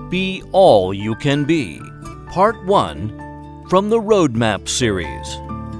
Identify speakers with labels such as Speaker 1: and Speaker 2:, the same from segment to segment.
Speaker 1: Be All You Can Be, Part 1, from the Roadmap series.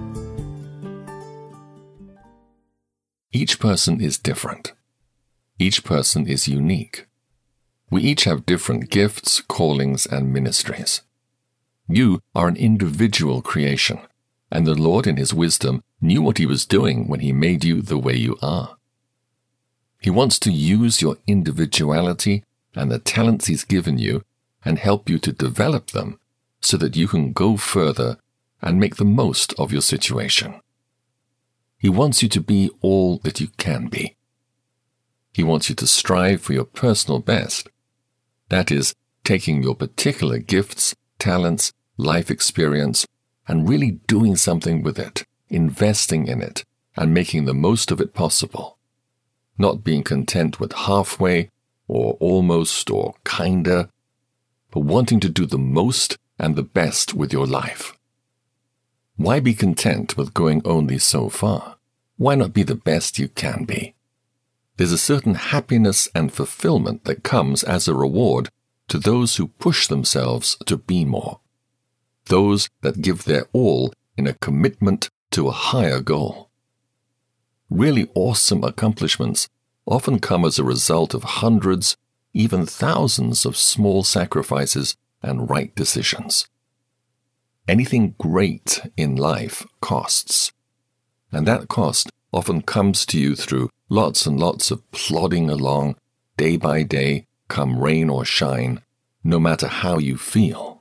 Speaker 2: Each person is different. Each person is unique. We each have different gifts, callings, and ministries. You are an individual creation, and the Lord in His wisdom knew what He was doing when He made you the way you are. He wants to use your individuality and the talents He's given you and help you to develop them so that you can go further and make the most of your situation. He wants you to be all that you can be. He wants you to strive for your personal best. That is, taking your particular gifts, talents, life experience, and really doing something with it, investing in it, and making the most of it possible. Not being content with halfway, or almost, or kinda, but wanting to do the most and the best with your life. Why be content with going only so far? Why not be the best you can be? There's a certain happiness and fulfillment that comes as a reward to those who push themselves to be more. Those that give their all in a commitment to a higher goal. Really awesome accomplishments often come as a result of hundreds, even thousands of small sacrifices and right decisions. Anything great in life costs, and that cost often comes to you through lots and lots of plodding along, day by day, come rain or shine, no matter how you feel.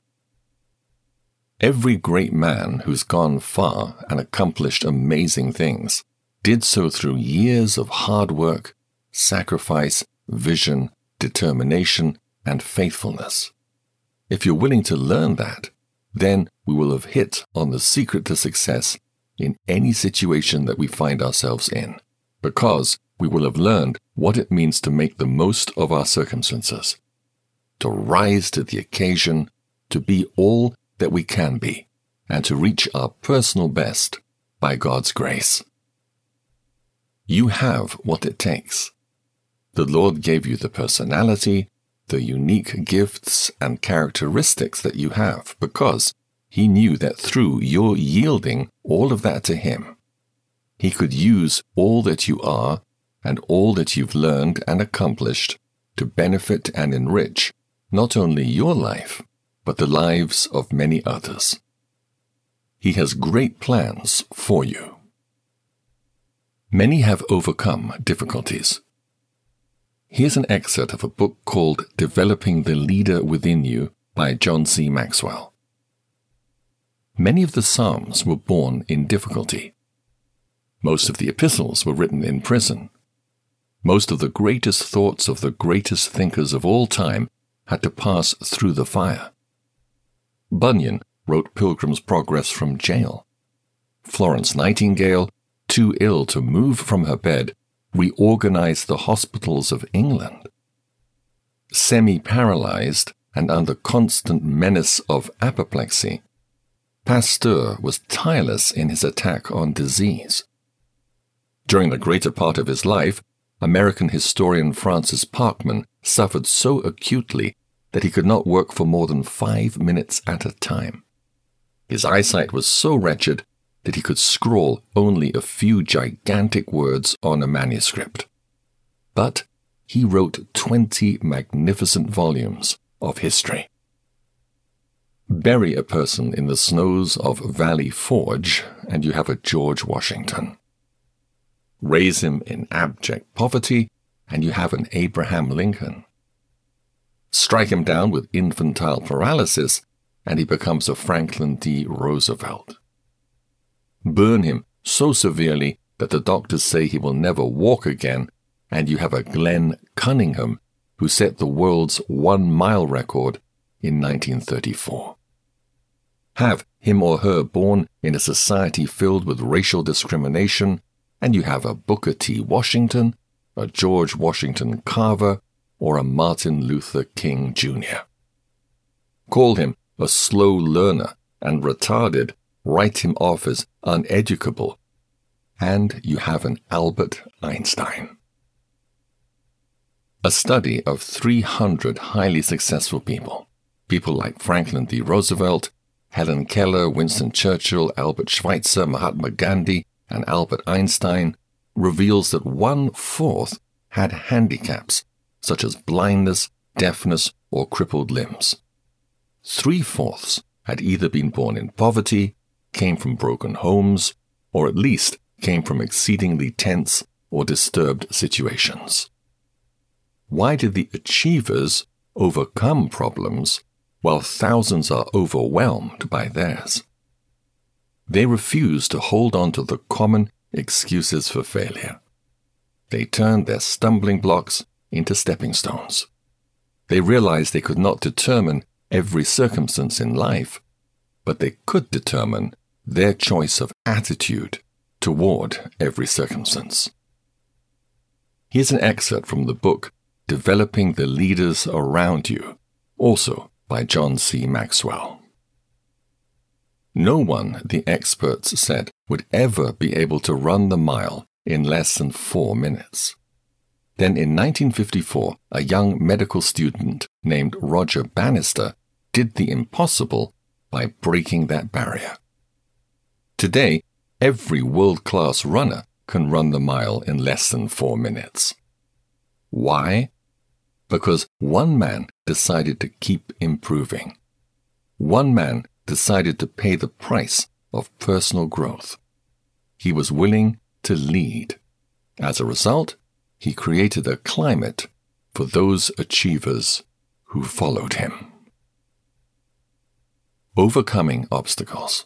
Speaker 2: Every great man who's gone far and accomplished amazing things did so through years of hard work, sacrifice, vision, determination, and faithfulness. If you're willing to learn that, then we will have hit on the secret to success in any situation that we find ourselves in, because we will have learned what it means to make the most of our circumstances, to rise to the occasion, to be all that we can be, and to reach our personal best by God's grace. You have what it takes. The Lord gave you the personality, the unique gifts and characteristics that you have, because He knew that through your yielding all of that to Him, He could use all that you are and all that you've learned and accomplished to benefit and enrich not only your life, but the lives of many others. He has great plans for you. Many have overcome difficulties. Here's an excerpt of a book called Developing the Leader Within You by John C. Maxwell. Many of the Psalms were born in difficulty. Most of the epistles were written in prison. Most of the greatest thoughts of the greatest thinkers of all time had to pass through the fire. Bunyan wrote Pilgrim's Progress from jail. Florence Nightingale, too ill to move from her bed, reorganized the hospitals of England. Semi-paralyzed and under constant menace of apoplexy, Pasteur was tireless in his attack on disease. During the greater part of his life, American historian Francis Parkman suffered so acutely that he could not work for more than 5 minutes at a time. His eyesight was so wretched that he could scrawl only a few gigantic words on a manuscript. But he wrote 20 magnificent volumes of history. Bury a person in the snows of Valley Forge, and you have a George Washington. Raise him in abject poverty, and you have an Abraham Lincoln. Strike him down with infantile paralysis, and he becomes a Franklin D. Roosevelt. Burn him so severely that the doctors say he will never walk again, and you have a Glenn Cunningham who set the world's 1-mile record in 1934. Have him or her born in a society filled with racial discrimination, and you have a Booker T. Washington, a George Washington Carver, or a Martin Luther King Jr. Call him a slow learner and retarded, write him off as uneducable, and you have an Albert Einstein. A study of 300 highly successful people like Franklin D. Roosevelt, Helen Keller, Winston Churchill, Albert Schweitzer, Mahatma Gandhi, and Albert Einstein, reveals that 1/4 had handicaps, such as blindness, deafness, or crippled limbs. 3/4 had either been born in poverty, came from broken homes, or at least came from exceedingly tense or disturbed situations. Why did the achievers overcome problems while thousands are overwhelmed by theirs? They refused to hold on to the common excuses for failure. They turned their stumbling blocks into stepping stones. They realized they could not determine every circumstance in life, but they could determine their choice of attitude toward every circumstance. Here's an excerpt from the book Developing the Leaders Around You, also by John C. Maxwell. No one, the experts said, would ever be able to run the mile in less than 4 minutes. Then in 1954, a young medical student named Roger Bannister did the impossible by breaking that barrier. Today, every world-class runner can run the mile in less than 4 minutes. Why? Because one man decided to keep improving. One man decided to pay the price of personal growth. He was willing to lead. As a result, he created a climate for those achievers who followed him. Overcoming obstacles.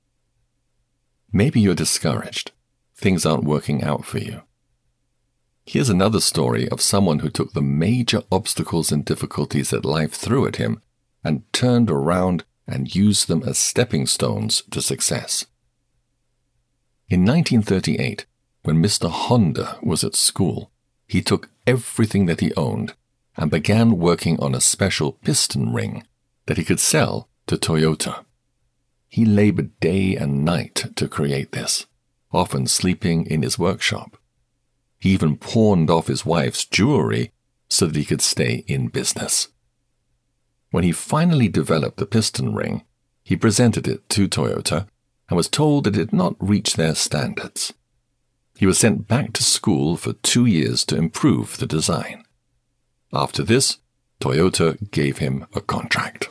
Speaker 2: Maybe you're discouraged. Things aren't working out for you. Here's another story of someone who took the major obstacles and difficulties that life threw at him and turned around and used them as stepping stones to success. In 1938, when Mr. Honda was at school, he took everything that he owned and began working on a special piston ring that he could sell to Toyota. He labored day and night to create this, often sleeping in his workshop. He even pawned off his wife's jewelry so that he could stay in business. When he finally developed the piston ring, he presented it to Toyota and was told that it did not reach their standards. He was sent back to school for 2 years to improve the design. After this, Toyota gave him a contract.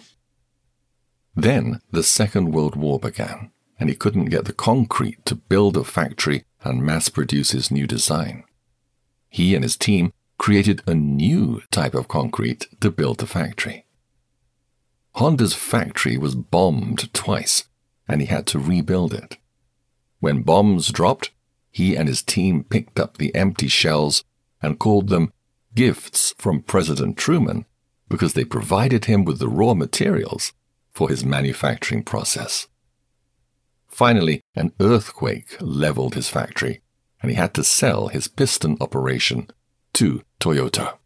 Speaker 2: Then the Second World War began, and he couldn't get the concrete to build a factory and mass-produce his new design. He and his team created a new type of concrete to build the factory. Honda's factory was bombed twice, and he had to rebuild it. When bombs dropped, he and his team picked up the empty shells and called them gifts from President Truman because they provided him with the raw materials for his manufacturing process. Finally, an earthquake leveled his factory, and he had to sell his piston operation to Toyota.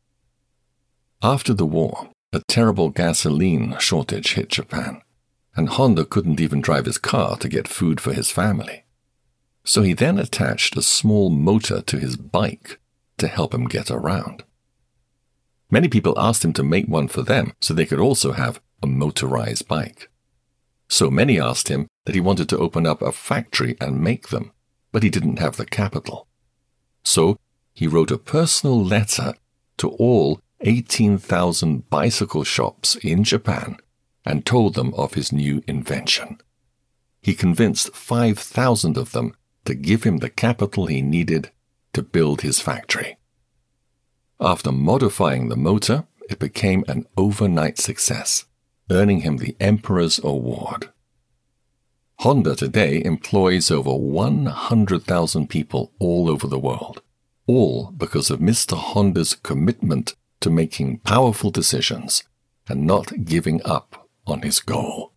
Speaker 2: After the war, a terrible gasoline shortage hit Japan, and Honda couldn't even drive his car to get food for his family. So he then attached a small motor to his bike to help him get around. Many people asked him to make one for them so they could also have a motorized bike. So many asked him that he wanted to open up a factory and make them, but he didn't have the capital. So he wrote a personal letter to all 18,000 bicycle shops in Japan and told them of his new invention. He convinced 5,000 of them to give him the capital he needed to build his factory. After modifying the motor, it became an overnight success, earning him the Emperor's Award. Honda today employs over 100,000 people all over the world, all because of Mr. Honda's commitment to making powerful decisions and not giving up on his goal.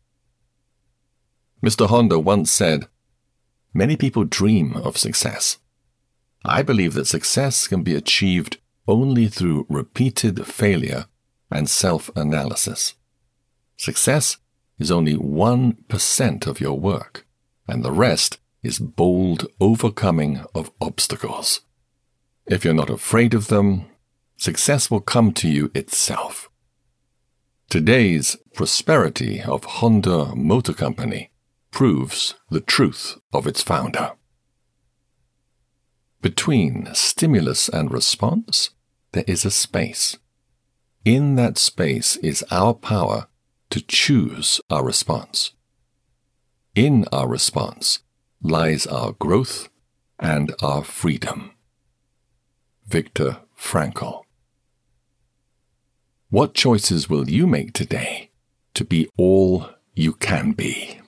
Speaker 2: Mr. Honda once said, "Many people dream of success. I believe that success can be achieved only through repeated failure and self-analysis. Success is only 1% of your work, and the rest is bold overcoming of obstacles. If you're not afraid of them, success will come to you itself. Today's prosperity of Honda Motor Company proves the truth of its founder. Between stimulus and response, there is a space. In that space is our power to choose our response. In our response lies our growth and our freedom. Viktor Frankl. What choices will you make today to be all you can be?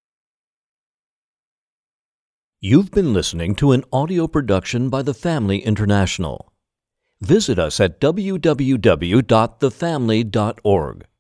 Speaker 1: You've been listening to an audio production by The Family International. Visit us at www.thefamily.org.